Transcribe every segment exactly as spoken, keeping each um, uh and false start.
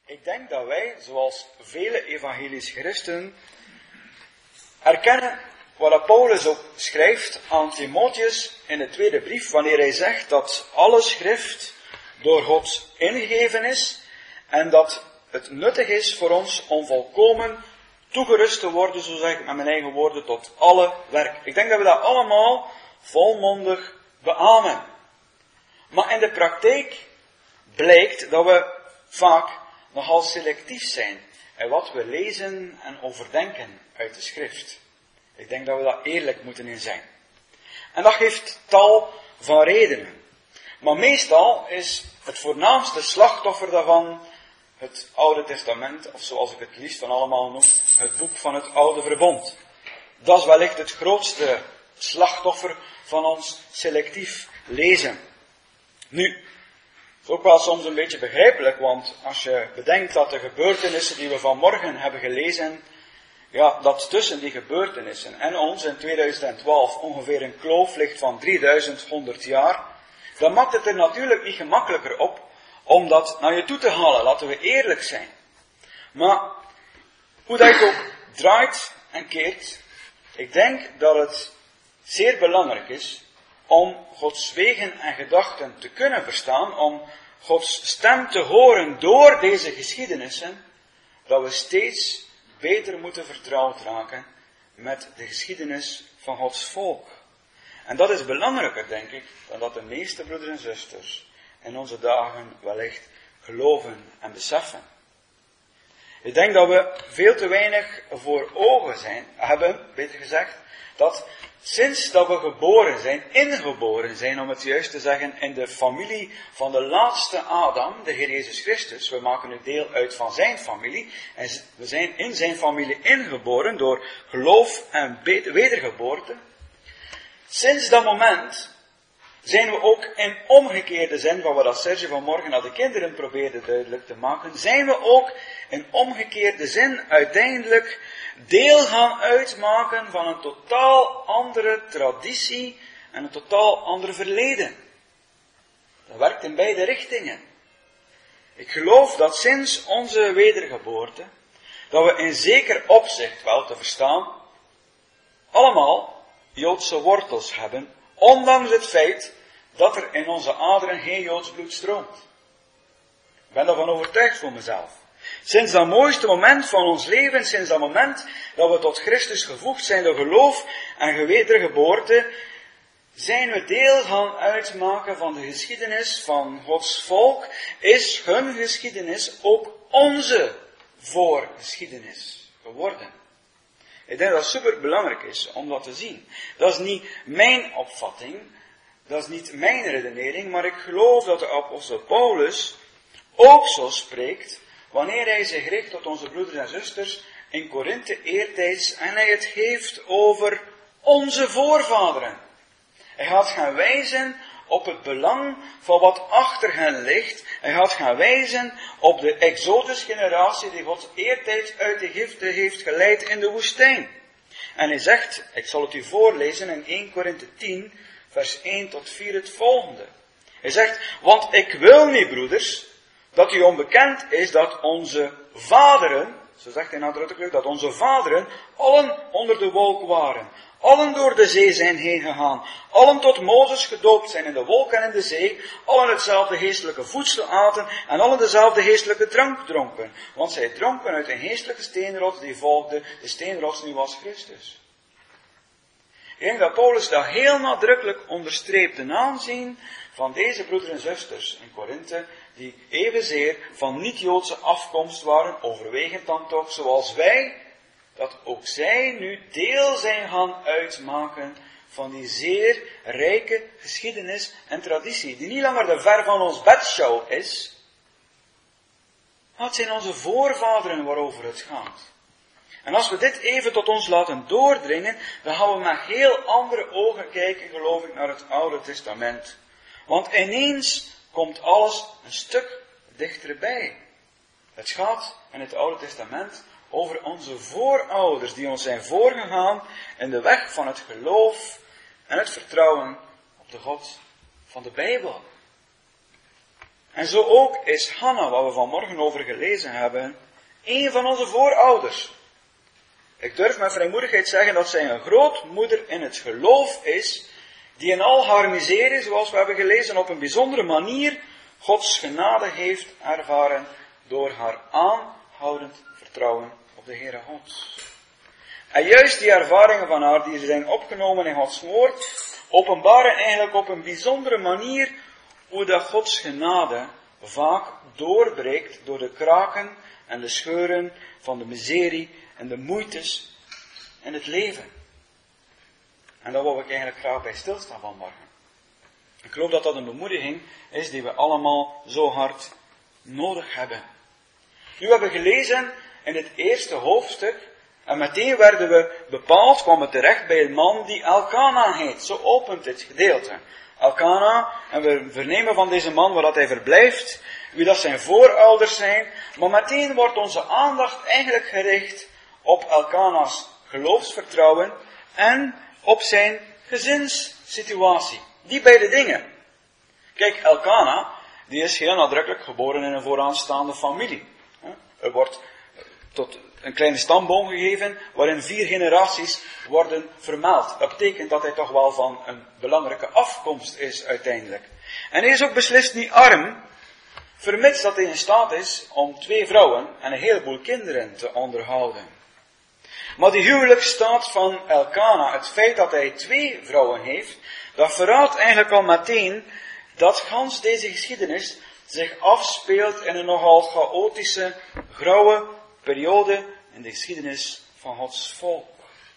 Ik denk dat wij, zoals vele evangelisch christenen, erkennen wat Paulus ook schrijft aan Timotheus in de tweede brief, wanneer hij zegt dat alle schrift door God ingegeven is en dat het nuttig is voor ons om volkomen toegerust te worden, zo zeg ik met mijn eigen woorden, tot alle werk. Ik denk dat we dat allemaal volmondig beamen. Maar in de praktijk blijkt dat we vaak nogal selectief zijn in wat we lezen en overdenken uit de schrift. Ik denk dat we daar eerlijk moeten in zijn. En dat geeft tal van redenen. Maar meestal is het voornaamste slachtoffer daarvan het Oude Testament, of zoals ik het liefst van allemaal noem, het boek van het Oude Verbond. Dat is wellicht het grootste slachtoffer van ons selectief lezen. Nu, het is ook wel soms een beetje begrijpelijk, want als je bedenkt dat de gebeurtenissen die we vanmorgen hebben gelezen, ja, dat tussen die gebeurtenissen en ons in tweeduizend twaalf ongeveer een kloof ligt van drieduizend honderd jaar, dan maakt het er natuurlijk niet gemakkelijker op om dat naar je toe te halen, laten we eerlijk zijn. Maar, hoe dat je ook draait en keert, ik denk dat het zeer belangrijk is om Gods wegen en gedachten te kunnen verstaan, om Gods stem te horen door deze geschiedenissen, dat we steeds beter moeten vertrouwd raken met de geschiedenis van Gods volk. En dat is belangrijker, denk ik, dan dat de meeste broeders en zusters in onze dagen wellicht geloven en beseffen. Ik denk dat we veel te weinig voor ogen zijn, hebben, beter gezegd, dat sinds dat we geboren zijn, ingeboren zijn, om het juist te zeggen, in de familie van de laatste Adam, de Heer Jezus Christus, we maken nu deel uit van zijn familie, en we zijn in zijn familie ingeboren door geloof en wedergeboorte. Sinds dat moment zijn we ook in omgekeerde zin, van wat Serge vanmorgen aan de kinderen probeerde duidelijk te maken, zijn we ook in omgekeerde zin uiteindelijk deel gaan uitmaken van een totaal andere traditie en een totaal ander verleden. Dat werkt in beide richtingen. Ik geloof dat sinds onze wedergeboorte, dat we in zeker opzicht wel te verstaan, allemaal Joodse wortels hebben, ondanks het feit dat er in onze aderen geen Joods bloed stroomt. Ik ben daarvan overtuigd voor mezelf. Sinds dat mooiste moment van ons leven, sinds dat moment dat we tot Christus gevoegd zijn door geloof en wedergeboorte, zijn we deel gaan uitmaken van de geschiedenis van Gods volk, is hun geschiedenis ook onze voorgeschiedenis geworden. Ik denk dat het super belangrijk is om dat te zien. Dat is niet mijn opvatting, dat is niet mijn redenering, maar ik geloof dat de apostel Paulus ook zo spreekt wanneer hij zich richt tot onze broeders en zusters in Korinthe eertijds en hij het heeft over onze voorvaderen. Hij gaat gaan wijzen op het belang van wat achter hen ligt. Hij gaat gaan wijzen op de Exodus-generatie die God eertijds uit Egypte heeft geleid in de woestijn. En hij zegt, ik zal het u voorlezen in eerste Korinthe tien, vers één tot vier het volgende. Hij zegt, want ik wil niet, broeders, dat u onbekend is dat onze vaderen, zo zegt hij nadrukkelijk, dat onze vaderen allen onder de wolk waren. Allen door de zee zijn heen gegaan. Allen tot Mozes gedoopt zijn in de wolk en in de zee. Allen hetzelfde geestelijke voedsel aten en allen dezelfde geestelijke drank dronken. Want zij dronken uit een geestelijke steenrots die volgde. De steenrots nu was Christus. Ik denk dat Paulus dat heel nadrukkelijk onderstreept ten aanzien van deze broeders en zusters in Korinthe, die evenzeer van niet-Joodse afkomst waren, overwegend dan toch, zoals wij, dat ook zij nu deel zijn gaan uitmaken van die zeer rijke geschiedenis en traditie, die niet langer de ver van ons bedshow is, maar het zijn onze voorvaderen waarover het gaat. En als we dit even tot ons laten doordringen, dan gaan we met heel andere ogen kijken, geloof ik, naar het Oude Testament. Want ineens komt alles een stuk dichterbij. Het gaat in het Oude Testament over onze voorouders die ons zijn voorgegaan in de weg van het geloof en het vertrouwen op de God van de Bijbel. En zo ook is Hanna, waar we vanmorgen over gelezen hebben, een van onze voorouders. Ik durf met vrijmoedigheid zeggen dat zij een grootmoeder in het geloof is, die in al haar miserie, zoals we hebben gelezen, op een bijzondere manier Gods genade heeft ervaren door haar aanhoudend vertrouwen op de Heere God. En juist die ervaringen van haar, die zijn opgenomen in Gods woord, openbaren eigenlijk op een bijzondere manier hoe dat Gods genade vaak doorbreekt door de kraken en de scheuren van de miserie en de moeites in het leven. En daar wil ik eigenlijk graag bij stilstaan vanmorgen. Ik geloof dat dat een bemoediging is die we allemaal zo hard nodig hebben. Nu hebben we gelezen in het eerste hoofdstuk, en meteen werden we bepaald, kwamen we terecht bij een man die Elkana heet. Zo opent dit gedeelte. Elkana, en we vernemen van deze man waar dat hij verblijft, wie dat zijn voorouders zijn, maar meteen wordt onze aandacht eigenlijk gericht op Elkana's geloofsvertrouwen en op zijn gezinssituatie. Die beide dingen. Kijk, Elkana, die is heel nadrukkelijk geboren in een vooraanstaande familie. Er wordt tot een kleine stamboom gegeven, waarin vier generaties worden vermeld. Dat betekent dat hij toch wel van een belangrijke afkomst is uiteindelijk. En hij is ook beslist niet arm, vermits dat hij in staat is om twee vrouwen en een heleboel kinderen te onderhouden. Maar die huwelijksstaat van Elkana, het feit dat hij twee vrouwen heeft, dat verraadt eigenlijk al meteen dat gans deze geschiedenis zich afspeelt in een nogal chaotische, grauwe periode in de geschiedenis van Gods volk.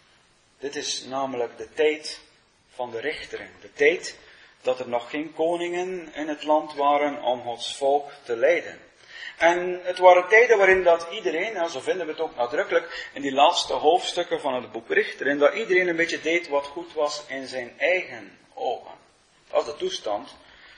Dit is namelijk de tijd van de richteren. De tijd dat er nog geen koningen in het land waren om Gods volk te leiden. En het waren tijden waarin dat iedereen, en zo vinden we het ook nadrukkelijk in die laatste hoofdstukken van het boek Richteren, dat iedereen een beetje deed wat goed was in zijn eigen ogen. Dat is de toestand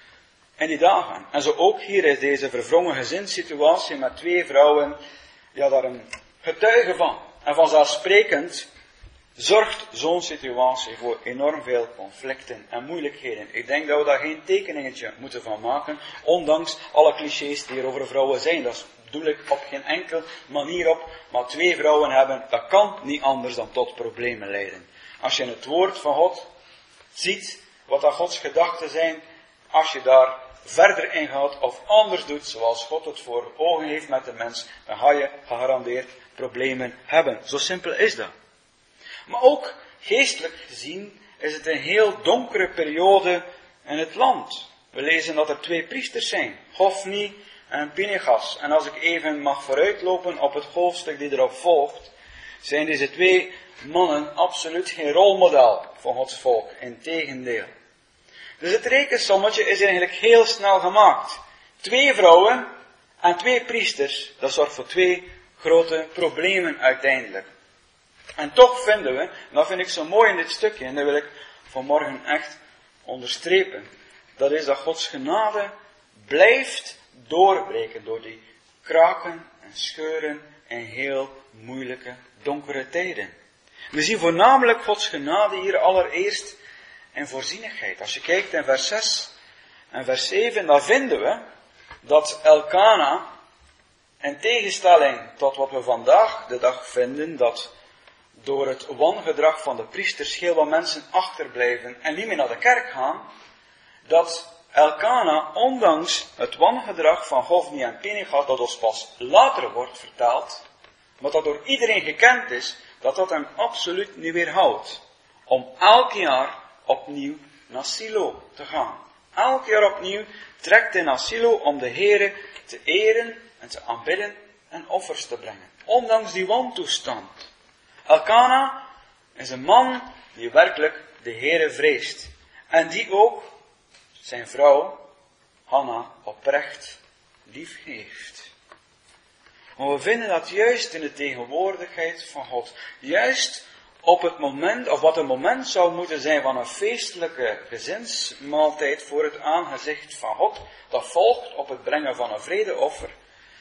in die dagen. En zo ook hier is deze verwrongen gezinssituatie met twee vrouwen, ja, daar een getuige van. En vanzelfsprekend zorgt zo'n situatie voor enorm veel conflicten en moeilijkheden. Ik denk dat we daar geen tekeningetje moeten van maken, ondanks alle clichés die er over vrouwen zijn. Dat bedoel ik op geen enkele manier op, maar twee vrouwen hebben, dat kan niet anders dan tot problemen leiden. Als je in het woord van God ziet wat dat Gods gedachten zijn, als je daar verder ingaat of anders doet zoals God het voor ogen heeft met de mens, dan ga je gegarandeerd problemen hebben. Zo simpel is dat. Maar ook geestelijk gezien is het een heel donkere periode in het land. We lezen dat er twee priesters zijn, Hofni en Pinchas. En als ik even mag vooruitlopen op het hoofdstuk die erop volgt, zijn deze twee mannen absoluut geen rolmodel voor Gods volk. Integendeel. Dus het rekensommetje is eigenlijk heel snel gemaakt. Twee vrouwen en twee priesters, dat zorgt voor twee grote problemen uiteindelijk. En toch vinden we, en dat vind ik zo mooi in dit stukje, en dat wil ik vanmorgen echt onderstrepen, dat is dat Gods genade blijft doorbreken door die kraken en scheuren in heel moeilijke, donkere tijden. We zien voornamelijk Gods genade hier allereerst in voorzienigheid. Als je kijkt in vers zes en vers zeven, dan vinden we dat Elkana, in tegenstelling tot wat we vandaag de dag vinden, dat door het wangedrag van de priesters heel wat mensen achterblijven en niet meer naar de kerk gaan, dat Elkana, ondanks het wangedrag van Hofni en Pinchas, dat ons pas later wordt verteld, maar dat door iedereen gekend is, dat dat hem absoluut niet weerhoudt om elk jaar opnieuw naar Silo te gaan. Elk jaar opnieuw trekt hij naar Silo om de Heere te eren en te aanbidden en offers te brengen. Ondanks die wantoestand. Elkana is een man die werkelijk de Heere vreest. En die ook zijn vrouw, Hanna, oprecht lief heeft. Maar we vinden dat juist in de tegenwoordigheid van God. Juist op het moment, of wat een moment zou moeten zijn van een feestelijke gezinsmaaltijd voor het aangezicht van God, dat volgt op het brengen van een vredeoffer.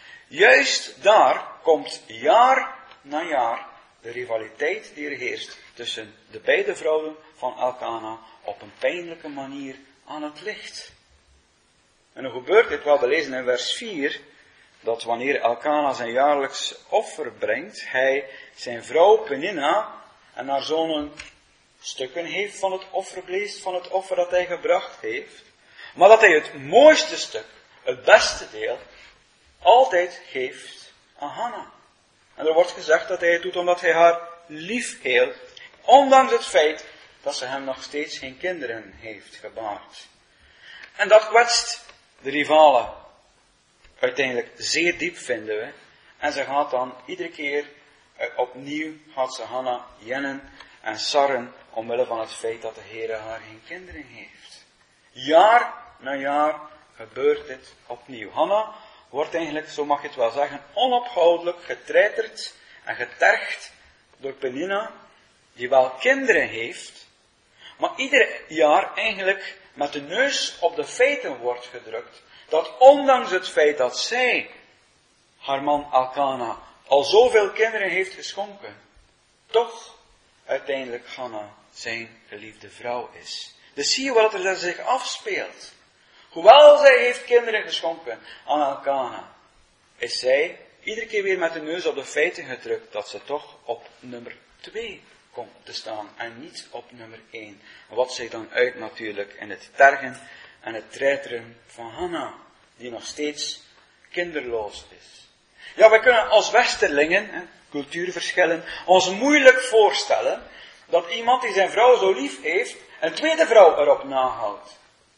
Juist daar komt jaar na jaar de rivaliteit die er heerst tussen de beide vrouwen van Elkana op een pijnlijke manier aan het licht. En hoe gebeurt dit? Wel, we lezen in vers vier, dat wanneer Elkana zijn jaarlijks offer brengt, hij zijn vrouw Peninna en haar zonen stukken heeft van het offervlees, van het offer dat hij gebracht heeft. Maar dat hij het mooiste stuk, het beste deel, altijd geeft aan Hanna. En er wordt gezegd dat hij het doet omdat hij haar lief heeft, ondanks het feit dat ze hem nog steeds geen kinderen heeft gebaard. En dat kwetst de rivalen uiteindelijk zeer diep, vinden we. En ze gaat dan iedere keer opnieuw, gaat ze Hanna jennen en sarren, omwille van het feit dat de Heer haar geen kinderen heeft. Jaar na jaar gebeurt dit opnieuw. Hanna wordt eigenlijk, zo mag je het wel zeggen, onophoudelijk getreiterd en getergd door Peninna, die wel kinderen heeft, maar ieder jaar eigenlijk met de neus op de feiten wordt gedrukt, dat ondanks het feit dat zij, haar man Elkana, al zoveel kinderen heeft geschonken, toch uiteindelijk Hanna zijn geliefde vrouw is. Dus zie je wat er zich afspeelt. Hoewel zij heeft kinderen geschonken aan Elkana, is zij iedere keer weer met de neus op de feiten gedrukt dat ze toch op nummer twee komt te staan en niet op nummer één. Wat zich dan uit natuurlijk in het tergen en het treiteren van Hanna, die nog steeds kinderloos is. Ja, wij kunnen als westerlingen, hè, cultuurverschillen, ons moeilijk voorstellen dat iemand die zijn vrouw zo lief heeft, een tweede vrouw erop nahoudt.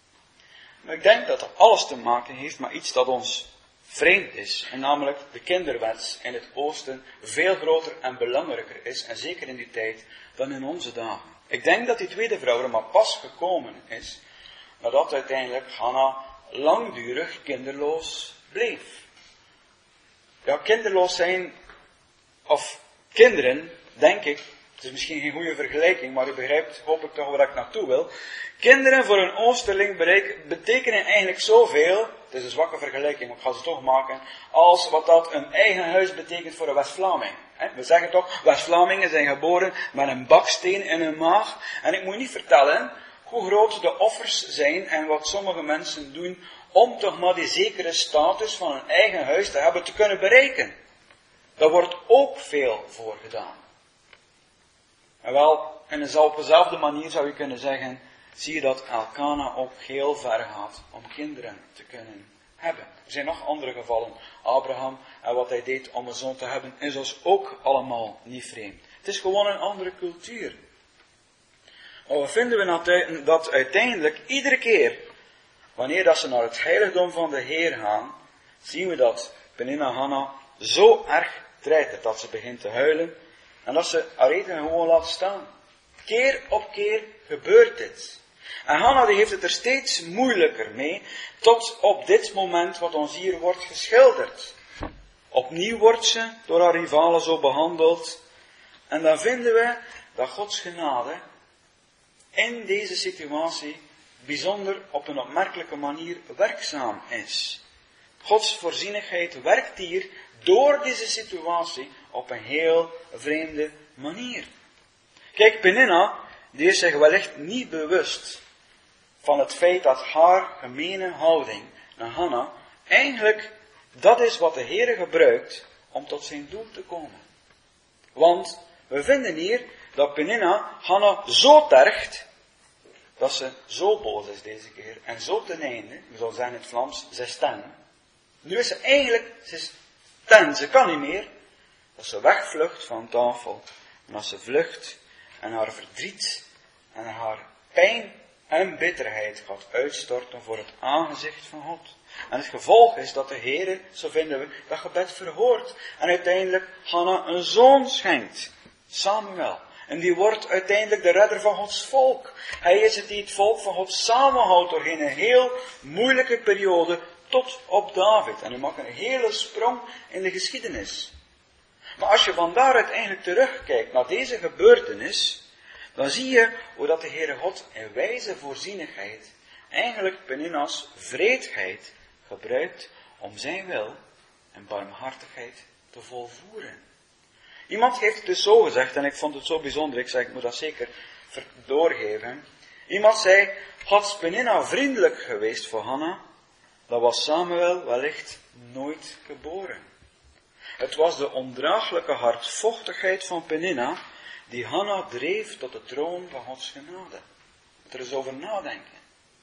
Maar ik denk dat dat alles te maken heeft met iets dat ons vreemd is, en namelijk de kinderwens in het oosten veel groter en belangrijker is, en zeker in die tijd, dan in onze dagen. Ik denk dat die tweede vrouw er maar pas gekomen is, nadat uiteindelijk Hanna langdurig kinderloos bleef. Ja, kinderloos zijn, of kinderen, denk ik, het is misschien geen goede vergelijking, maar u begrijpt, hoop ik toch waar ik naartoe wil. Kinderen voor een Oosterling betekenen eigenlijk zoveel, het is een zwakke vergelijking, maar ik ga ze toch maken, als wat dat een eigen huis betekent voor een West-Vlaming. We zeggen toch, West-Vlamingen zijn geboren met een baksteen in hun maag. En ik moet niet vertellen hoe groot de offers zijn en wat sommige mensen doen om toch maar die zekere status van een eigen huis te hebben te kunnen bereiken. Daar wordt ook veel voor gedaan. En wel, in dezelfde manier zou je kunnen zeggen, zie je dat Elkana ook heel ver gaat om kinderen te kunnen hebben. Er zijn nog andere gevallen. Abraham en wat hij deed om een zoon te hebben, is ons ook allemaal niet vreemd. Het is gewoon een andere cultuur. Maar wat vinden we dat uiteindelijk iedere keer, wanneer dat ze naar het heiligdom van de Heer gaan, zien we dat Peninna Hanna zo erg treitert dat ze begint te huilen en dat ze haar eten gewoon laat staan. Keer op keer gebeurt dit. En Hanna die heeft het er steeds moeilijker mee, tot op dit moment wat ons hier wordt geschilderd. Opnieuw wordt ze door haar rivalen zo behandeld. En dan vinden we dat Gods genade in deze situatie bijzonder op een opmerkelijke manier werkzaam is. Gods voorzienigheid werkt hier door deze situatie op een heel vreemde manier. Kijk, Peninna, die is zich wellicht niet bewust van het feit dat haar gemene houding naar Hanna eigenlijk dat is wat de Heer gebruikt om tot zijn doel te komen. Want we vinden hier dat Peninna Hanna zo tergt dat ze zo boos is deze keer en zo ten einde, we zullen zeggen in het Vlaams, ze is ten. Nu is ze eigenlijk, ze is ten, ze kan niet meer, dat ze wegvlucht van tafel en als ze vlucht en haar verdriet en haar pijn en bitterheid gaat uitstorten voor het aangezicht van God. En het gevolg is dat de Heer, zo vinden we, dat gebed verhoort. En uiteindelijk Hanna een zoon schenkt. Samuel. En die wordt uiteindelijk de redder van Gods volk. Hij is het die het volk van God samenhoudt door een heel moeilijke periode tot op David. En hij maakt een hele sprong in de geschiedenis. Maar als je vandaar uiteindelijk terugkijkt naar deze gebeurtenis, dan zie je hoe dat de Heere God in wijze voorzienigheid eigenlijk Peninna's wreedheid gebruikt om zijn wil en barmhartigheid te volvoeren. Iemand heeft het dus zo gezegd, en ik vond het zo bijzonder, ik zeg, ik moet dat zeker doorgeven. Iemand zei, had Peninna vriendelijk geweest voor Hanna, dan was Samuel wellicht nooit geboren. Het was de ondraaglijke hardvochtigheid van Penina die Hanna dreef tot de troon van Gods genade. Moet er eens over nadenken.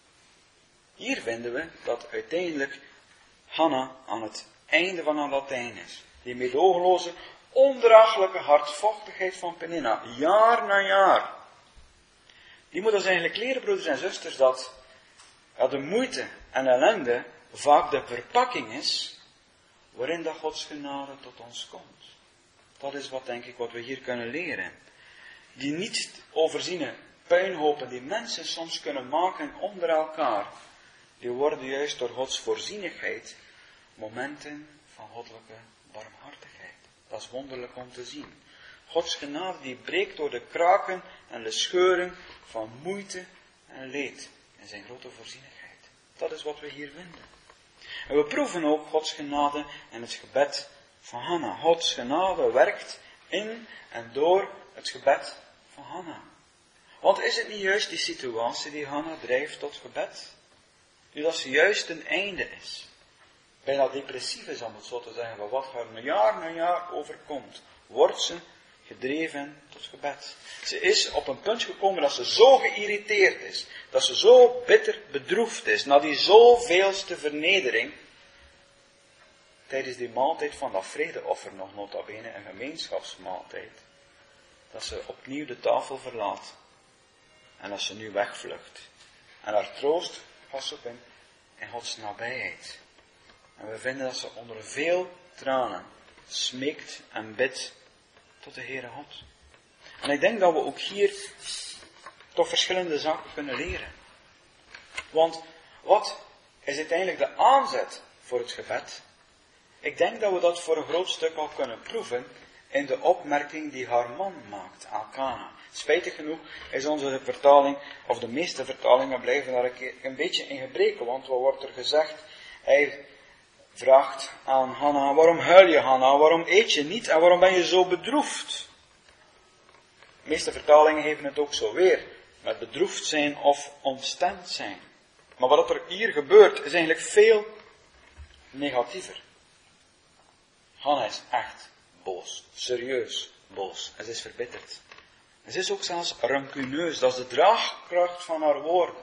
Hier vinden we dat uiteindelijk Hanna aan het einde van haar Latijn is. Die meedogenloze, ondraaglijke hardvochtigheid van Penina, jaar na jaar. Die moet ons eigenlijk leren, broeders en zusters, dat ja, de moeite en ellende vaak de verpakking is waarin dat Gods genade tot ons komt. Dat is wat, denk ik, wat we hier kunnen leren. Die niet overziene puinhopen die mensen soms kunnen maken onder elkaar, die worden juist door Gods voorzienigheid momenten van goddelijke barmhartigheid. Dat is wonderlijk om te zien. Gods genade die breekt door de kraken en de scheuren van moeite en leed in zijn grote voorzienigheid. Dat is wat we hier vinden. En we proeven ook Gods genade in het gebed van Hanna. Gods genade werkt in en door het gebed van Hanna. Want is het niet juist die situatie die Hanna drijft tot gebed? Nu dat ze juist een einde is. Bijna depressief is, om het zo te zeggen, van wat haar jaar na jaar overkomt, wordt ze gedreven tot gebed. Ze is op een punt gekomen dat ze zo geïrriteerd is, dat ze zo bitter bedroefd is, na die zoveelste vernedering, tijdens die maaltijd van dat vredeoffer, nog nota bene een gemeenschapsmaaltijd, dat ze opnieuw de tafel verlaat en dat ze nu wegvlucht en haar troost gaat zoeken in Gods nabijheid. En we vinden dat ze onder veel tranen smeekt en bidt tot de Heere God. En ik denk dat we ook hier toch verschillende zaken kunnen leren. Want wat is uiteindelijk de aanzet voor het gebed? Ik denk dat we dat voor een groot stuk al kunnen proeven in de opmerking die haar man maakt, Elkana. Spijtig genoeg is onze vertaling, of de meeste vertalingen blijven daar een, keer, een beetje in gebreken, want wat wordt er gezegd? Hij vraagt aan Hanna, waarom huil je, Hanna, waarom eet je niet en waarom ben je zo bedroefd? De meeste vertalingen geven het ook zo weer, met bedroefd zijn of ontstemd zijn. Maar wat er hier gebeurt is eigenlijk veel negatiever. Hanna is echt boos, serieus boos en ze is verbitterd. En ze is ook zelfs rancuneus, dat is de draagkracht van haar woorden.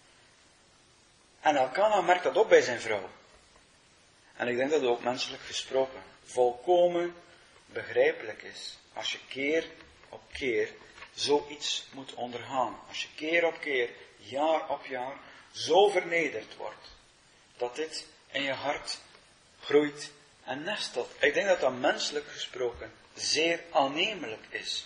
En Elkana merkt dat op bij zijn vrouw. En ik denk dat het ook menselijk gesproken volkomen begrijpelijk is. Als je keer op keer zoiets moet ondergaan. Als je keer op keer, jaar op jaar, zo vernederd wordt. Dat dit in je hart groeit en nestelt. Ik denk dat dat menselijk gesproken zeer aannemelijk is.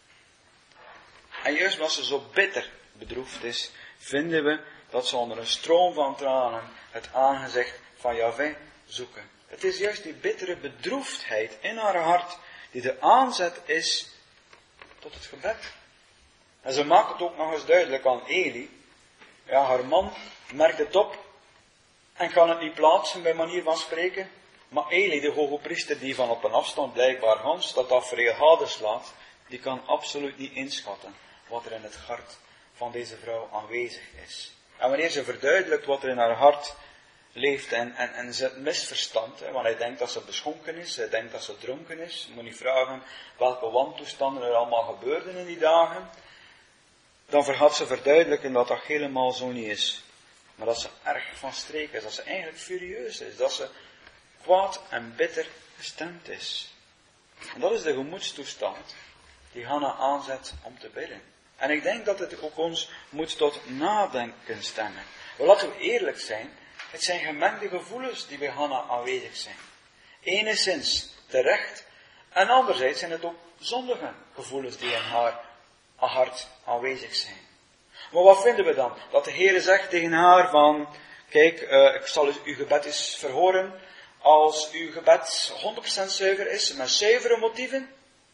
En juist omdat ze zo bitter bedroefd is, vinden we dat ze onder een stroom van tranen het aangezicht van Jahweh zoeken. Het is juist die bittere bedroefdheid in haar hart die de aanzet is tot het gebed. En ze maakt het ook nog eens duidelijk aan Eli. Ja, haar man merkt het op en kan het niet plaatsen bij manier van spreken. Maar Eli, de hoge priester die van op een afstand blijkbaar Hans dat tafereel gadeslaat, die kan absoluut niet inschatten wat er in het hart van deze vrouw aanwezig is. En wanneer ze verduidelijkt wat er in haar hart leeft en, en, en ze het misverstand, hè, want hij denkt dat ze beschonken is, hij denkt dat ze dronken is. Je moet niet vragen welke wantoestanden er allemaal gebeurden in die dagen. Dan vergat ze verduidelijken dat dat helemaal zo niet is. Maar dat ze erg van streek is, dat ze eigenlijk furieus is, dat ze kwaad en bitter gestemd is. En dat is de gemoedstoestand die Hanna aanzet om te bidden. En ik denk dat het ook ons moet tot nadenken stemmen. Maar laten we eerlijk zijn, het zijn gemengde gevoelens die bij Hanna aanwezig zijn. Enigszins terecht, en anderzijds zijn het ook zondige gevoelens die in haar hart aanwezig zijn. Maar wat vinden we dan? Dat de Heere zegt tegen haar van, kijk, uh, ik zal uw gebed eens verhoren als uw gebed honderd procent zuiver is, met zuivere motieven.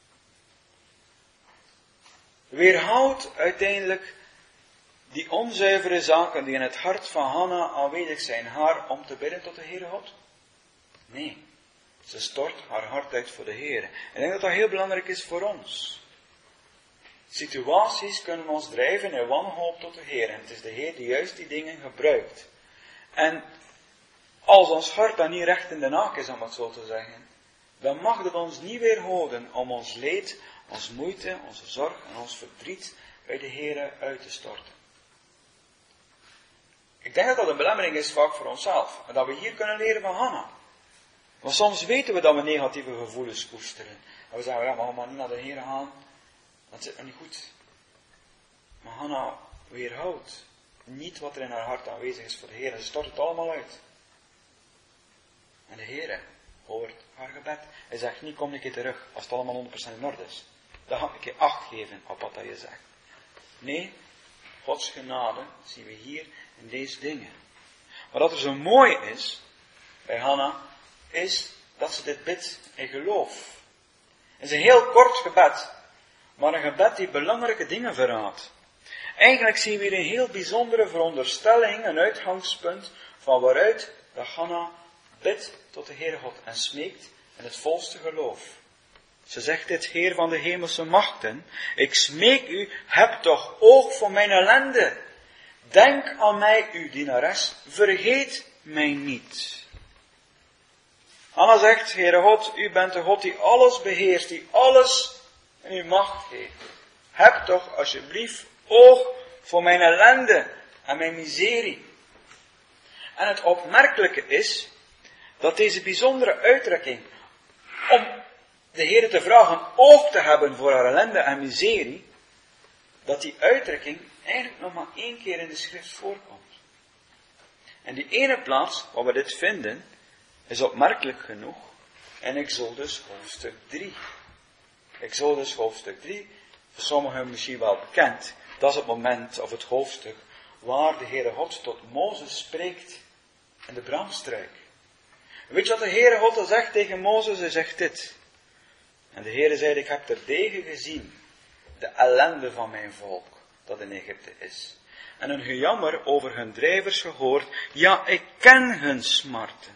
Weerhoudt uiteindelijk die onzuivere zaken die in het hart van Hanna aanwezig zijn, haar om te bidden tot de Heere God? Nee, ze stort haar hart uit voor de Heere. Ik denk dat dat heel belangrijk is voor ons. Situaties kunnen ons drijven in wanhoop tot de Heer. En het is de Heer die juist die dingen gebruikt. En als ons hart dan niet recht in de naak is, om het zo te zeggen, dan mag het ons niet weerhouden om ons leed, onze moeite, onze zorg en ons verdriet bij de Heere uit te storten. Ik denk dat dat een belemmering is vaak voor onszelf. En dat we hier kunnen leren van Hanna. Want soms weten we dat we negatieve gevoelens koesteren. En we zeggen, ja, maar we maar niet naar de Heere gaan. Dat zit nog niet goed. Maar Hanna weerhoudt niet wat er in haar hart aanwezig is voor de Heer. Ze stort het allemaal uit. En de Heer hoort haar gebed. Hij zegt niet, kom een keer terug als het allemaal honderd procent in orde is. Dan ga ik een keer acht geven op wat je zegt. Nee, Gods genade zien we hier in deze dingen. Maar wat er zo mooi is bij Hanna, is dat ze dit bidt in geloof. Het is een heel kort gebed, maar een gebed die belangrijke dingen verraadt. Eigenlijk zien we hier een heel bijzondere veronderstelling, een uitgangspunt van waaruit dat Hanna bidt tot de Heere God en smeekt in het volste geloof. Ze zegt dit, Heer van de hemelse machten, ik smeek u, heb toch oog voor mijn ellende. Denk aan mij, uw dienares, vergeet mij niet. Hanna zegt, Heere God, u bent de God die alles beheerst, die alles in uw macht heeft. Heb toch alsjeblieft oog voor mijn ellende en mijn miserie. En het opmerkelijke is, dat deze bijzondere uitdrukking, om de Heere te vragen oog te hebben voor haar ellende en miserie, dat die uitdrukking eigenlijk nog maar één keer in de schrift voorkomt. En die ene plaats waar we dit vinden, is opmerkelijk genoeg in Exodus hoofdstuk drie. Exodus hoofdstuk drie, voor sommigen misschien wel bekend. Dat is het moment of het hoofdstuk waar de Heere God tot Mozes spreekt in de braamstruik. Weet je wat de Heere God al zegt tegen Mozes? Hij zegt dit. En de Heere zei, ik heb terdege gezien de ellende van mijn volk dat in Egypte is. En hun gejammer over hun drijvers gehoord. Ja, ik ken hun smarten.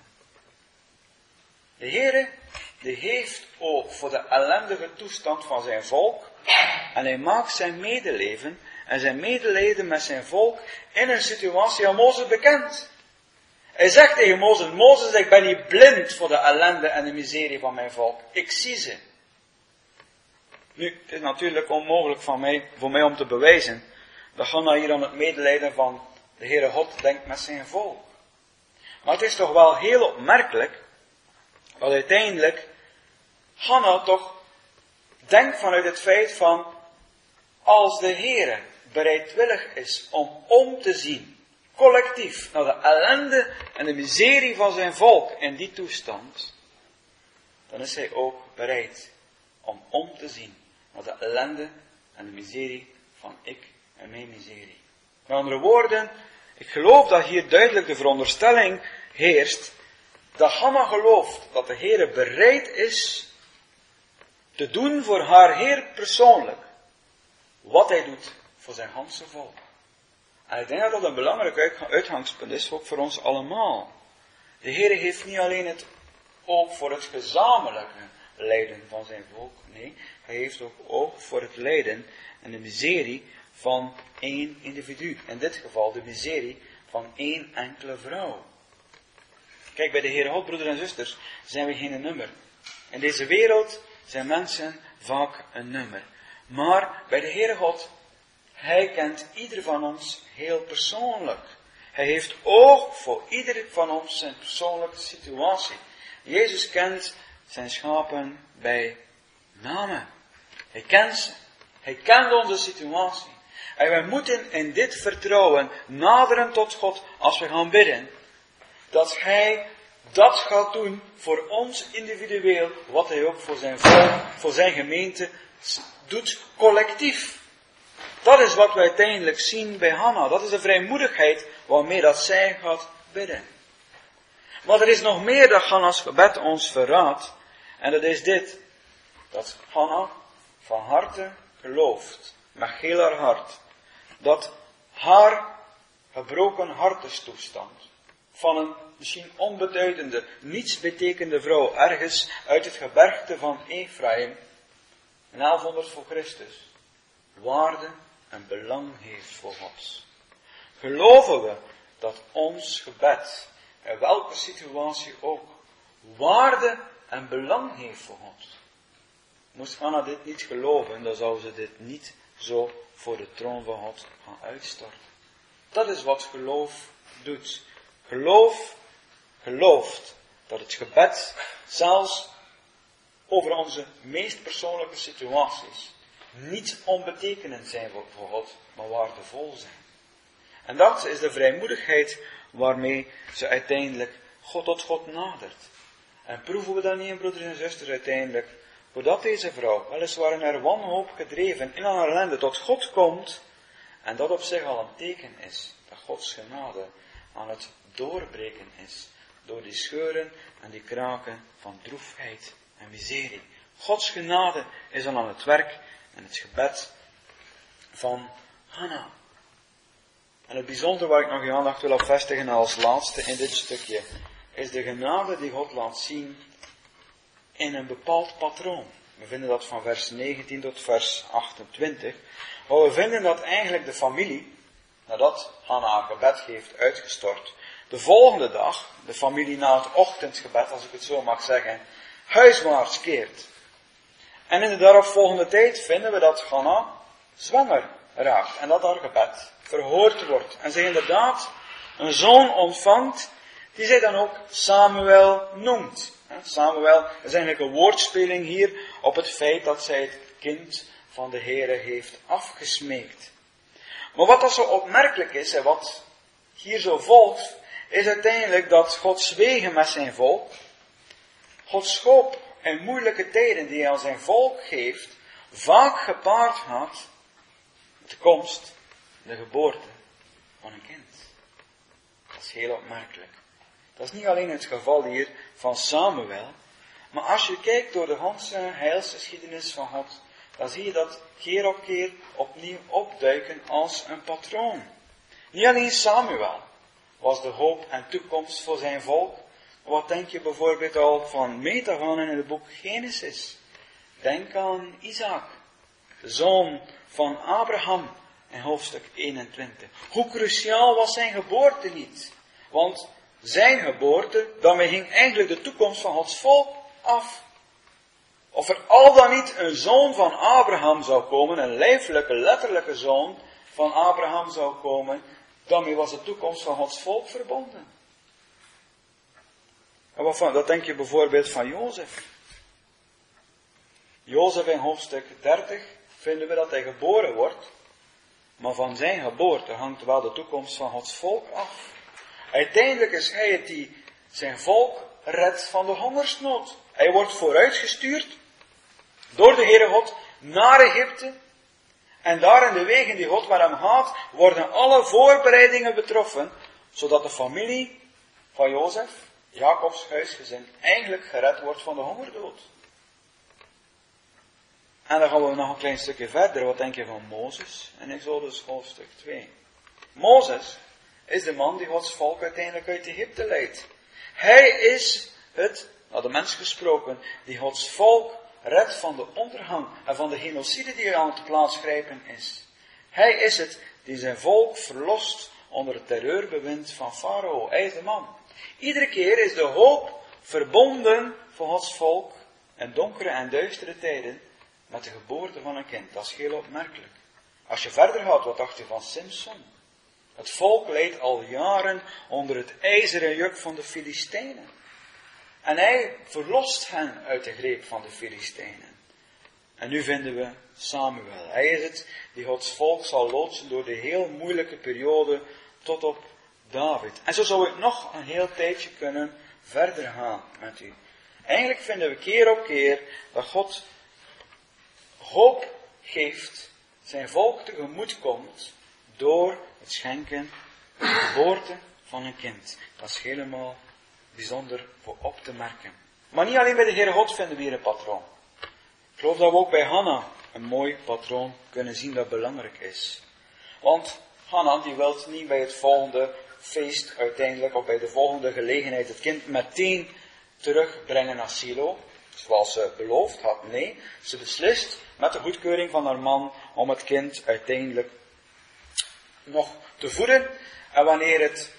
De Heere, die heeft oog voor de ellendige toestand van zijn volk. En hij maakt zijn medeleven en zijn medelijden met zijn volk in een situatie aan Mozes bekend. Hij zegt tegen Mozes, Mozes, ik ben niet blind voor de ellende en de miserie van mijn volk. Ik zie ze. Nu, het is natuurlijk onmogelijk van mij, voor mij om te bewijzen dat Hanna hier aan het medelijden van de Heere God denkt met zijn volk. Maar het is toch wel heel opmerkelijk dat uiteindelijk Hanna toch denkt vanuit het feit van, als de Heere bereidwillig is om om te zien, collectief, naar de ellende en de miserie van zijn volk in die toestand, dan is hij ook bereid om om te zien naar de ellende en de miserie van ik en mijn miserie. Met andere woorden, ik geloof dat hier duidelijk de veronderstelling heerst dat Hanna gelooft dat de Heere bereid is te doen voor haar Heer persoonlijk wat hij doet voor zijn ganse volk. En ik denk dat dat een belangrijk uitgangspunt is, ook voor ons allemaal. De Heere heeft niet alleen het oog voor het gezamenlijke lijden van zijn volk, nee, hij heeft ook oog voor het lijden en de miserie van één individu. In dit geval de miserie van één enkele vrouw. Kijk, bij de Heere God, broeders en zusters, zijn we geen nummer. In deze wereld zijn mensen vaak een nummer. Maar bij de Heere God, hij kent ieder van ons heel persoonlijk. Hij heeft oog voor ieder van ons zijn persoonlijke situatie. Jezus kent zijn schapen bij namen. Hij kent ze. Hij kent onze situatie. En wij moeten in dit vertrouwen naderen tot God als we gaan bidden. Dat hij dat gaat doen voor ons individueel, wat hij ook voor zijn volk, voor zijn gemeente doet collectief. Dat is wat we uiteindelijk zien bij Hanna. Dat is de vrijmoedigheid waarmee dat zij gaat bidden. Maar er is nog meer dat Hanna's gebed ons verraadt. En dat is dit. Dat Hanna van harte gelooft, met heel haar hart, dat haar gebroken hartestoestand van een misschien onbeduidende, niets betekende vrouw ergens uit het gebergte van Ephraim, in elfhonderd voor Christus, waarde en belang heeft voor God. Geloven we dat ons gebed in welke situatie ook, waarde en belang heeft voor God. Moest Hanna dit niet geloven, dan zou ze dit niet zo voor de troon van God gaan uitstorten. Dat is wat geloof doet. Geloof gelooft dat het gebed, zelfs over onze meest persoonlijke situaties, niet onbetekenend zijn voor God, maar waardevol zijn. En dat is de vrijmoedigheid waarmee ze uiteindelijk God tot God nadert. En proeven we dat niet, broeders en zusters, uiteindelijk, doordat deze vrouw, weliswaar in haar wanhoop gedreven, in haar ellende tot God komt, en dat op zich al een teken is, dat Gods genade aan het doorbreken is, door die scheuren en die kraken van droefheid en miserie. Gods genade is al aan het werk en het gebed van Hanna. En het bijzondere waar ik nog je aandacht wil op vestigen als laatste in dit stukje, is de genade die God laat zien in een bepaald patroon. We vinden dat van vers negentien tot vers achtentwintig. Maar we vinden dat eigenlijk de familie, nadat Hanna haar gebed heeft uitgestort, de volgende dag, de familie na het ochtendgebed, als ik het zo mag zeggen, huiswaarts keert. En in de daaropvolgende tijd vinden we dat Hanna zwanger raakt en dat haar gebed verhoord wordt. En zij inderdaad een zoon ontvangt, die zij dan ook Samuel noemt. Samuel is eigenlijk een woordspeling hier op het feit dat zij het kind van de Heere heeft afgesmeekt. Maar wat dat zo opmerkelijk is en wat hier zo volgt, is uiteindelijk dat God zwegen met zijn volk. God schoop in moeilijke tijden die hij aan zijn volk geeft, vaak gepaard gaat met de komst, de geboorte van een kind. Dat is heel opmerkelijk. Dat is niet alleen het geval hier van Samuel, maar als je kijkt door de ganse heilsgeschiedenis van God, dan zie je dat keer op keer opnieuw opduiken als een patroon. Niet alleen Samuel was de hoop en toekomst voor zijn volk. Wat denk je bijvoorbeeld al van meet af aan in het boek Genesis? Denk aan Isaac, de zoon van Abraham in hoofdstuk eenentwintig. Hoe cruciaal was zijn geboorte niet? Want zijn geboorte, daarmee ging eigenlijk de toekomst van Gods volk af. Of er al dan niet een zoon van Abraham zou komen, een lijfelijke, letterlijke zoon van Abraham zou komen, daarmee was de toekomst van Gods volk verbonden. En wat van, dat denk je bijvoorbeeld van Jozef. Jozef in hoofdstuk dertig vinden we dat hij geboren wordt, maar van zijn geboorte hangt wel de toekomst van Gods volk af. Uiteindelijk is hij het die zijn volk redt van de hongersnood. Hij wordt vooruitgestuurd door de Heere God naar Egypte. En daar in de wegen die God met hem gaat, worden alle voorbereidingen betroffen, zodat de familie van Jozef, Jacobs huisgezin, eigenlijk gered wordt van de hongerdood. En dan gaan we nog een klein stukje verder. Wat denk je van Mozes in Exodus hoofdstuk twee? Mozes is de man die Gods volk uiteindelijk uit Egypte leidt. Hij is het, naar de mens gesproken, die Gods volk redt van de ondergang en van de genocide die aan het plaatsgrijpen is. Hij is het die zijn volk verlost onder het terreurbewind van Farao. Hij is de man. Iedere keer is de hoop verbonden voor Gods volk in donkere en duistere tijden met de geboorte van een kind. Dat is heel opmerkelijk. Als je verder gaat, wat dacht je van Simson? Het volk leidt al jaren onder het ijzeren juk van de Filistijnen. En hij verlost hen uit de greep van de Filistijnen. En nu vinden we Samuel. Hij is het die Gods volk zal loodsen door de heel moeilijke periode tot op David. En zo zou ik nog een heel tijdje kunnen verder gaan met u. Eigenlijk vinden we keer op keer dat God hoop geeft, zijn volk tegemoet komt door het schenken, de geboorte van een kind. Dat is helemaal bijzonder voor op te merken. Maar niet alleen bij de Heere God vinden we hier een patroon. Ik geloof dat we ook bij Hanna een mooi patroon kunnen zien dat belangrijk is. Want Hanna die wil niet bij het volgende feest uiteindelijk, of bij de volgende gelegenheid, het kind meteen terugbrengen naar Silo, zoals ze beloofd had. Nee, ze beslist met de goedkeuring van haar man om het kind uiteindelijk nog te voeden. En wanneer het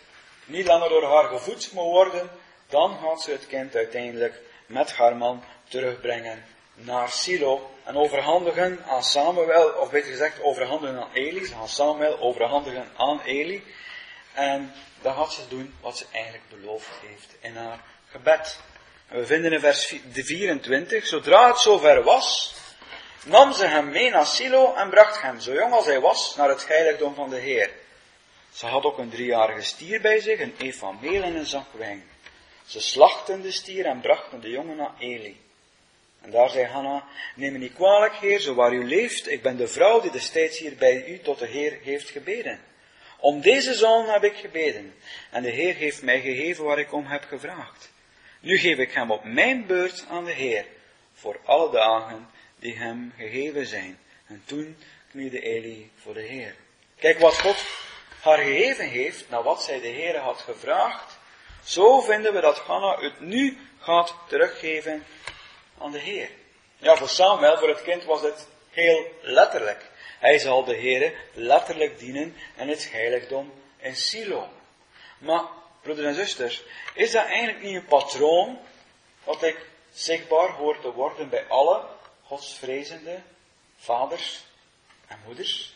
niet langer door haar gevoed moet worden, dan gaat ze het kind uiteindelijk met haar man terugbrengen naar Silo en overhandigen aan Samuel, of beter gezegd overhandigen aan Eli. Ze gaan Samuel overhandigen aan Eli. En dan gaat ze doen wat ze eigenlijk beloofd heeft in haar gebed. En we vinden in vers vierentwintig, zodra het zover was, nam ze hem mee naar Silo en bracht hem, zo jong als hij was, naar het heiligdom van de Heer. Ze had ook een driejarige stier bij zich, een eef van meel en een zak wijn. Ze slachten de stier en brachten de jongen naar Eli. En daar zei Hanna, neem me niet kwalijk, Heer, zo waar u leeft, ik ben de vrouw die destijds hier bij u tot de Heer heeft gebeden. Om deze zoon heb ik gebeden, en de Heer heeft mij gegeven waar ik om heb gevraagd. Nu geef ik hem op mijn beurt aan de Heer, voor alle dagen die hem gegeven zijn. En toen knielde Eli voor de Heer. Kijk wat God haar gegeven heeft, naar wat zij de Heer had gevraagd. Zo vinden we dat Hanna het nu gaat teruggeven aan de Heer. Ja, voor Samuel, voor het kind, was het heel letterlijk. Hij zal de Heer letterlijk dienen in het heiligdom in Silo. Maar, broeders en zusters, is dat eigenlijk niet een patroon wat ik zichtbaar hoor te worden bij alle godsvrezende vaders en moeders?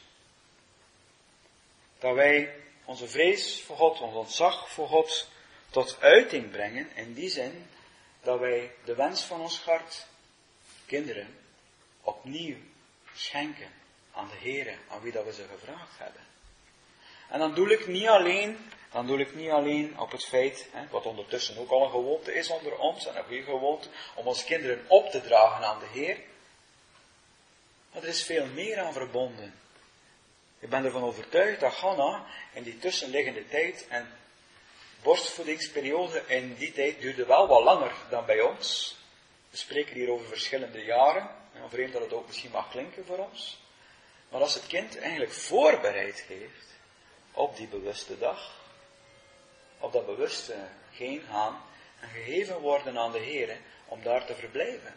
Dat wij onze vrees voor God, ons ontzag voor God tot uiting brengen, in die zin dat wij de wens van ons hart, kinderen, opnieuw schenken aan de Heere, aan wie dat we ze gevraagd hebben. En dan doe ik niet alleen, dan doe ik niet alleen op het feit, hè, wat ondertussen ook al een gewoonte is onder ons, en een goede gewoonte, om onze kinderen op te dragen aan de Heer. Maar er is veel meer aan verbonden. Ik ben ervan overtuigd dat Hanna in die tussenliggende tijd, en borstvoedingsperiode in die tijd duurde wel wat langer dan bij ons. We spreken hier over verschillende jaren, en vreemd dat het ook misschien mag klinken voor ons. Maar als het kind eigenlijk voorbereid heeft op die bewuste dag, op dat bewuste heen gaan en gegeven worden aan de Heer om daar te verblijven.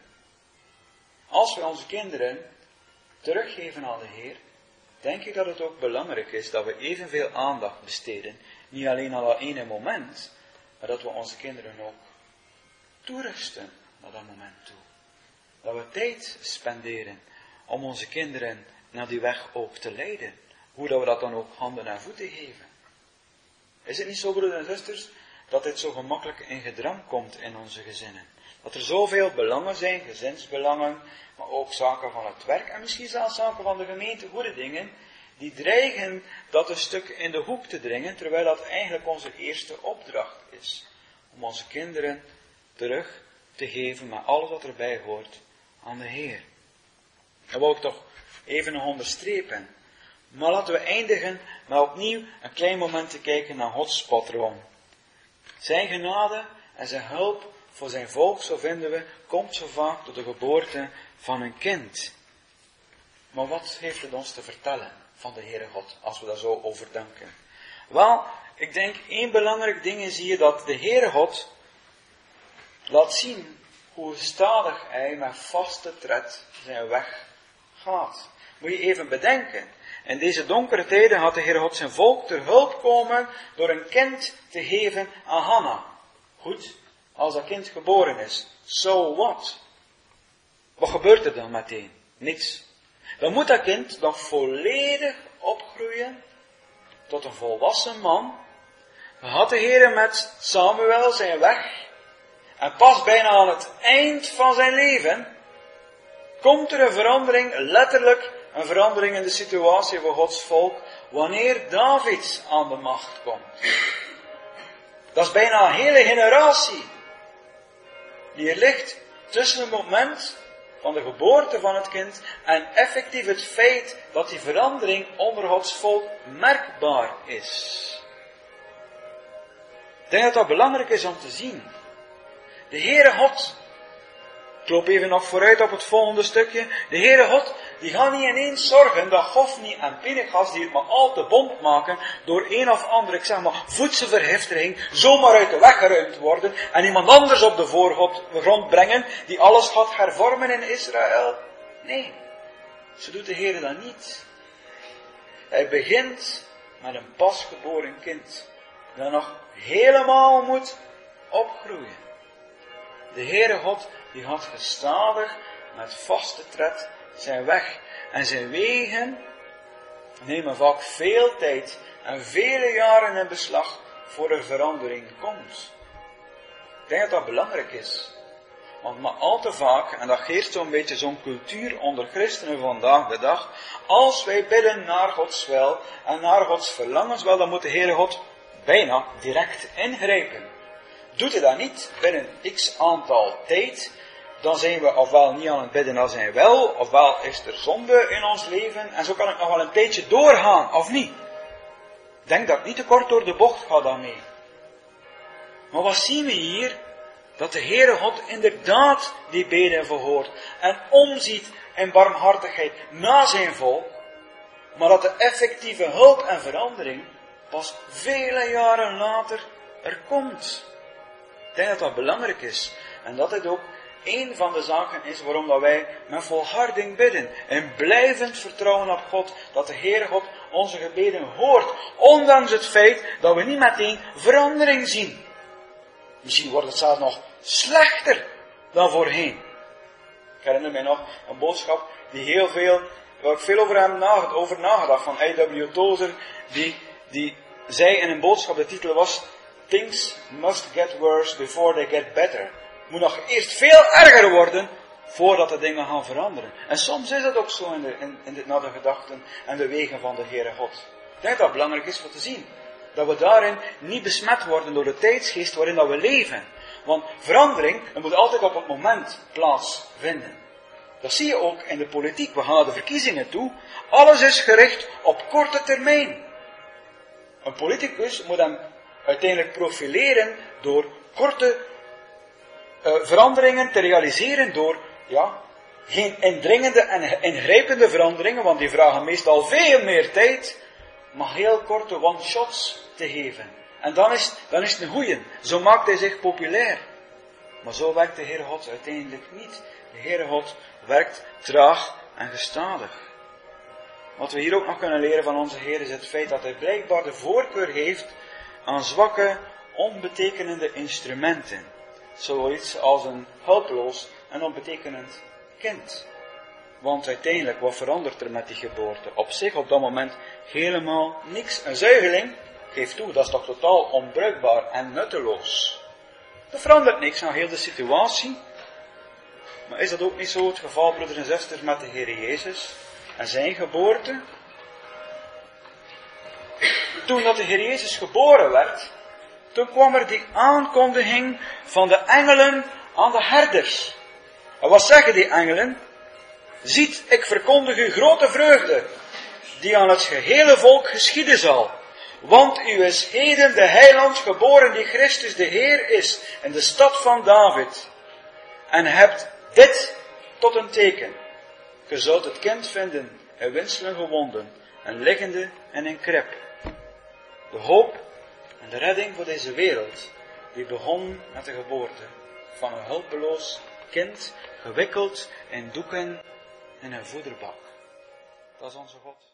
Als we onze kinderen teruggeven aan de Heer, denk ik dat het ook belangrijk is dat we evenveel aandacht besteden, niet alleen aan dat ene moment, maar dat we onze kinderen ook toerusten naar dat moment toe. Dat we tijd spenderen om onze kinderen naar die weg ook te leiden. Hoe dat we dat dan ook handen en voeten geven. Is het niet zo, broeders en zusters, dat dit zo gemakkelijk in gedrang komt in onze gezinnen? Dat er zoveel belangen zijn, gezinsbelangen, maar ook zaken van het werk en misschien zelfs zaken van de gemeente, goede dingen, die dreigen dat een stuk in de hoek te dringen, terwijl dat eigenlijk onze eerste opdracht is. Om onze kinderen terug te geven met alles wat erbij hoort aan de Heer. Dat wil ik toch even nog onderstrepen. Maar laten we eindigen met opnieuw een klein moment te kijken naar Gods patroon. Zijn genade en zijn hulp voor zijn volk, zo vinden we, komt zo vaak door de geboorte van een kind. Maar wat heeft het ons te vertellen van de Heere God, als we daar zo over denken? Wel, ik denk één belangrijk ding is hier dat de Heere God laat zien hoe stadig hij met vaste tred zijn weg gaat. Moet je even bedenken. In deze donkere tijden had de Heer God zijn volk ter hulp komen door een kind te geven aan Hanna. Goed, als dat kind geboren is, so what? Wat gebeurt er dan meteen? Niks. Dan moet dat kind nog volledig opgroeien tot een volwassen man. Dan had de Heer met Samuel zijn weg. En pas bijna aan het eind van zijn leven komt er een verandering, letterlijk een verandering in de situatie voor Gods volk, wanneer David aan de macht komt. Dat is bijna een hele generatie die er ligt tussen het moment van de geboorte van het kind en effectief het feit dat die verandering onder Gods volk merkbaar is. Ik denk dat dat belangrijk is om te zien. De Heere God, ik loop even nog vooruit op het volgende stukje. De Heere God, die gaat niet ineens zorgen dat Hofni en Pinchas, die het maar al te bond maken, door een of andere, ik zeg maar, voedselvergiftiging, zomaar uit de weg geruimd worden, en iemand anders op de voorgrond brengen, die alles gaat hervormen in Israël. Nee, zo doet de Heere dat niet. Hij begint met een pasgeboren kind. dat nog helemaal moet opgroeien. De Heere God, die had gestadig, met vaste tred, zijn weg. En zijn wegen nemen vaak veel tijd en vele jaren in beslag voor er verandering komt. Ik denk dat dat belangrijk is. Want maar al te vaak, en dat geeft zo'n beetje zo'n cultuur onder christenen vandaag de dag, als wij bidden naar Gods wil en naar Gods verlangens, wel, dan moet de Heere God bijna direct ingrijpen. Doet hij dat niet binnen x aantal tijd, dan zijn we ofwel niet aan het bidden naar zijn wil, ofwel is er zonde in ons leven, en zo kan ik nog wel een tijdje doorgaan, of niet. Ik denk dat ik niet te kort door de bocht ga daarmee. Maar wat zien we hier? Dat de Heere God inderdaad die beden verhoort en omziet in barmhartigheid na zijn volk, maar dat de effectieve hulp en verandering pas vele jaren later er komt. Ik denk dat dat belangrijk is en dat het ook een van de zaken is waarom dat wij met volharding bidden en blijvend vertrouwen op God, dat de Heere God onze gebeden hoort, ondanks het feit dat we niet meteen verandering zien. Misschien wordt het zelfs nog slechter dan voorheen. Ik herinner mij nog een boodschap die heel veel, waar ik veel over heb nagedacht, over nagedacht van A W Tozer, die, die zei in een boodschap, de titel was Things must get worse before they get better. Het moet nog eerst veel erger worden voordat de dingen gaan veranderen. En soms is dat ook zo in de, in, in de, naar de gedachten en de wegen van de Heere God. Ik denk dat het belangrijk is om te zien. Dat we daarin niet besmet worden door de tijdsgeest waarin dat we leven. Want verandering, dat moet altijd op het moment plaatsvinden. Dat zie je ook in de politiek. We gaan naar de verkiezingen toe. Alles is gericht op korte termijn. Een politicus moet hem uiteindelijk profileren door korte uh, veranderingen te realiseren. Door ja, geen indringende en ingrijpende veranderingen, want die vragen meestal veel meer tijd. Maar heel korte one-shots te geven. En dan is, dan is het een goeie. Zo maakt hij zich populair. Maar zo werkt de Heere God uiteindelijk niet. De Heere God werkt traag en gestadig. Wat we hier ook nog kunnen leren van onze Heer is het feit dat hij blijkbaar de voorkeur heeft aan zwakke, onbetekenende instrumenten. Zoiets als een hulpeloos en onbetekenend kind. Want uiteindelijk, wat verandert er met die geboorte? Op zich op dat moment helemaal niks. Een zuigeling, geef toe, dat is toch totaal onbruikbaar en nutteloos. Er verandert niks aan heel de situatie. Maar is dat ook niet zo het geval, broeders en zusters, met de Heer Jezus en zijn geboorte? Toen dat de Heer Jezus geboren werd, toen kwam er die aankondiging van de engelen aan de herders. En wat zeggen die engelen? Ziet, ik verkondig u grote vreugde, die aan het gehele volk geschieden zal. Want u is heden de heiland geboren die Christus de Heer is, in de stad van David. En hebt dit tot een teken. Je zult het kind vinden in winselen gewonden, en liggende in een krib. De hoop en de redding voor deze wereld, die begon met de geboorte van een hulpeloos kind, gewikkeld in doeken in een voederbak. Dat is onze God.